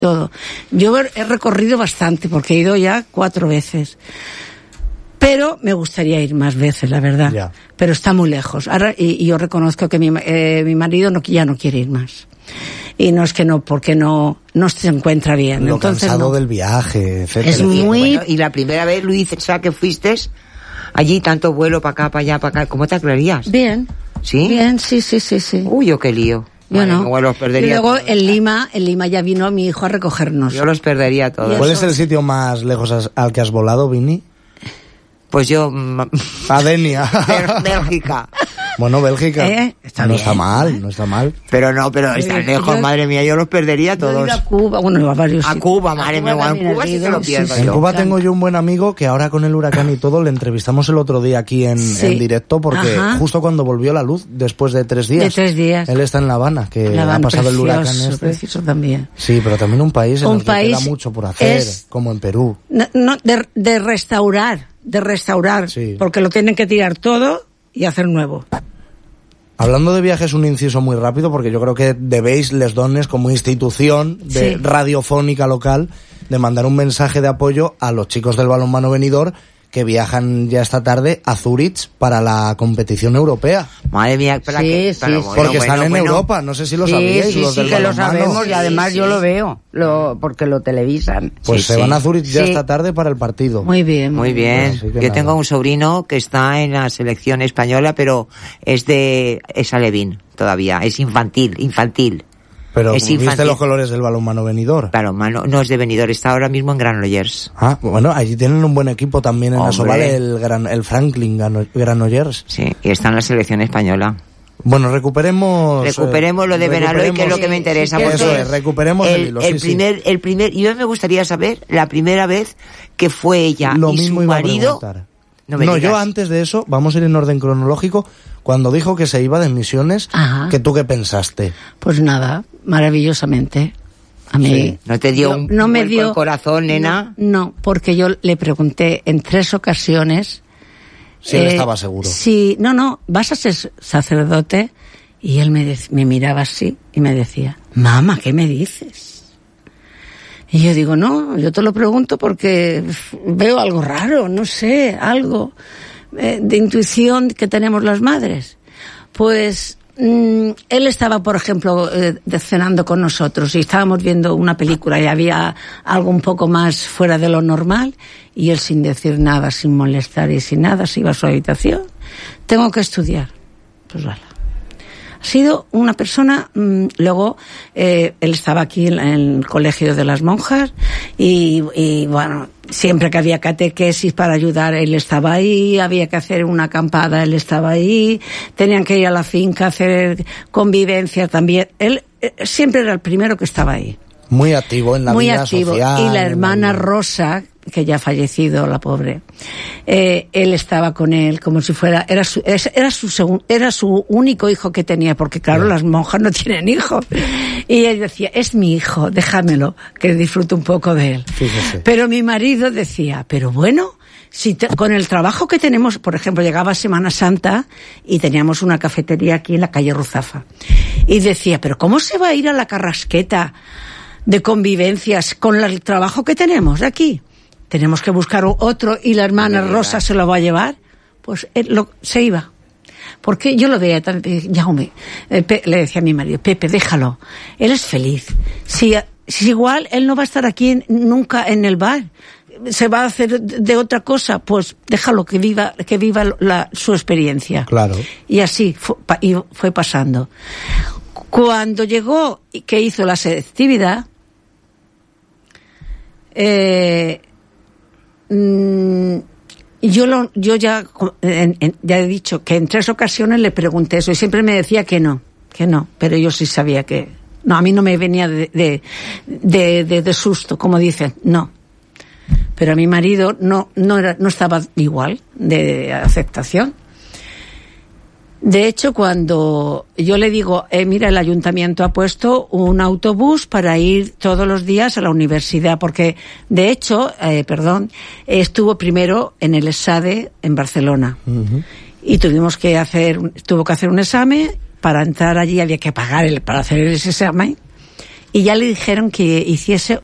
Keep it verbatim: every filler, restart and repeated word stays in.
todo. Yo he recorrido bastante porque he ido ya cuatro veces. Pero me gustaría ir más veces, la verdad. Ya. Pero está muy lejos. Ahora, y, y yo reconozco que mi, eh, mi marido no, ya no quiere ir más. Y no es que no, porque no, no se encuentra bien. Lo Entonces, cansado no. del viaje, etcétera. Es muy... Bueno, y la primera vez, Luis, ¿sabes que fuiste allí, tanto vuelo para acá, para allá, para acá? ¿Cómo te aclararías? Bien. ¿Sí? Bien, sí, sí, sí, sí. Uy, yo qué lío. Yo Madre, no. igual los perdería Y luego todos. en Lima, en Lima ya vino mi hijo a recogernos. Yo los perdería todos. ¿Cuál es el sitio más lejos al que has volado, Vini? Pues yo... mm, A Denia. Bélgica. Bueno, Bélgica. Eh, está no bien. está mal, no está mal. Pero no, pero Yo- están lejos, yo- madre mía, yo los perdería Yo he todos. ido a Cuba, bueno, a varios A sitios. Cuba, madre mía, también en Cuba he sí que ido, lo pierdo En yo. Cuba tengo yo un buen amigo que ahora con el huracán y todo le entrevistamos el otro día aquí en, Sí. en directo porque Ajá. justo cuando volvió la luz, después de tres días. De tres días. Él está en La Habana, que La Habana, ha pasado el huracán precioso, este. precioso también. Sí, pero también un país en Un el que país queda mucho por hacer, es- como en Perú. No, no, de, de restaurar, de restaurar, Sí. porque lo tienen que tirar todo y hacer nuevo. Hablando de viajes, un inciso muy rápido, porque yo creo que debéis, Les Dones, como institución de Sí. radiofónica local, de mandar un mensaje de apoyo a los chicos del balonmano Benidorm que viajan ya esta tarde a Zurich para la competición europea. Madre mía, espera Sí, que... sí, pero sí. bueno, Porque están bueno, en bueno. Europa, no sé si lo Sí, sabíais, sí, los sí del que lo balonmano. sabemos y además Sí, yo sí. lo veo, lo, porque lo televisan. Pues Sí, se sí. van a Zurich ya Sí. esta tarde para el partido. Muy bien. Muy bien. Así que Yo nada. tengo un sobrino que está en la selección española, pero es de... es alevín todavía, es infantil, infantil. Pero es ¿viste infantil. los colores del balonmano Benidorm? Claro, mano, no es de Benidorm, está ahora mismo en Granollers. Ah, bueno, allí tienen un buen equipo también en Hombre. Asobal, el, Gran, el Franklin Grano- Granollers. Sí, y está en la selección española. Bueno, recuperemos... Recuperemos eh, lo de Benaloy, que es lo que me recuperemos- interesa. Eso porque es, recuperemos el, el, hilo, el sí, primer, sí. el primer, yo me gustaría saber la primera vez que fue ella Lo y su mismo iba a marido. preguntar. No, me No, digas. yo antes de eso, vamos a ir en orden cronológico, cuando dijo que se iba de misiones, Ajá. ¿que tú qué pensaste? Pues nada, maravillosamente. A mí Sí. ¿No te dio yo- un no me vuelco dio el corazón, nena? No, no, porque yo le pregunté en tres ocasiones. Si él eh, estaba seguro. Sí, no, no, vas a ser sacerdote. Y él me, dec- me miraba así y me decía, mamá, ¿qué me dices? Y yo digo, no, yo te lo pregunto porque uf, veo algo raro, no sé, algo eh, de intuición que tenemos las madres. Pues mm, él estaba, por ejemplo, eh, de- cenando con nosotros y estábamos viendo una película y había algo un poco más fuera de lo normal y él sin decir nada, sin molestar y sin nada, se iba a su habitación. Tengo que estudiar. Pues vale. Ha sido una persona, mmm, luego eh, él estaba aquí en, en el colegio de las monjas y, y bueno, siempre que había catequesis para ayudar él estaba ahí, había que hacer una acampada, él estaba ahí, tenían que ir a la finca a hacer convivencia también, él eh, siempre era el primero que estaba ahí. Muy activo en la Muy vida activo. social. Y la en la hermana vida. Rosa, que ya ha fallecido, la pobre, eh, él estaba con él como si fuera, era su, es- era su segun- era su único hijo que tenía, porque claro, las monjas no tienen hijos. Y él decía, es mi hijo, déjamelo, que disfrute un poco de él. Fíjese. Pero mi marido decía, pero bueno, si te- con el trabajo que tenemos, por ejemplo, llegaba Semana Santa y teníamos una cafetería aquí en la calle Ruzafa. Y decía, pero ¿cómo se va a ir a la Carrasqueta de convivencias con la- el trabajo que tenemos aquí? Tenemos que buscar otro y la hermana Rosa se lo va a llevar. Pues él lo, se iba. Porque yo lo veía tan... Jaume, eh, Pe- le decía a mi marido, Pepe, déjalo. Él es feliz. Si, si igual él no va a estar aquí en- nunca en el bar, se va a hacer de, de otra cosa, pues déjalo que viva, que viva la, su experiencia. Claro. Y así fue, pa- y fue pasando. Cuando llegó y que hizo la selectividad, eh, mm, yo lo, yo ya, en- en- ya he dicho que en tres ocasiones le pregunté eso y siempre me decía que no, que no, pero yo sí sabía que, no, a mí no me venía de, de, de, de, de susto, como dicen, no. Pero a mi marido no, no era, no estaba igual de aceptación. De hecho, cuando yo le digo, eh, mira, el ayuntamiento ha puesto un autobús para ir todos los días a la universidad, porque, de hecho, eh, perdón, estuvo primero en el ESADE en Barcelona. Ujú. Y tuvimos que hacer, tuvo que hacer un examen, para entrar allí había que pagar el, para hacer ese examen, y ya le dijeron que hiciese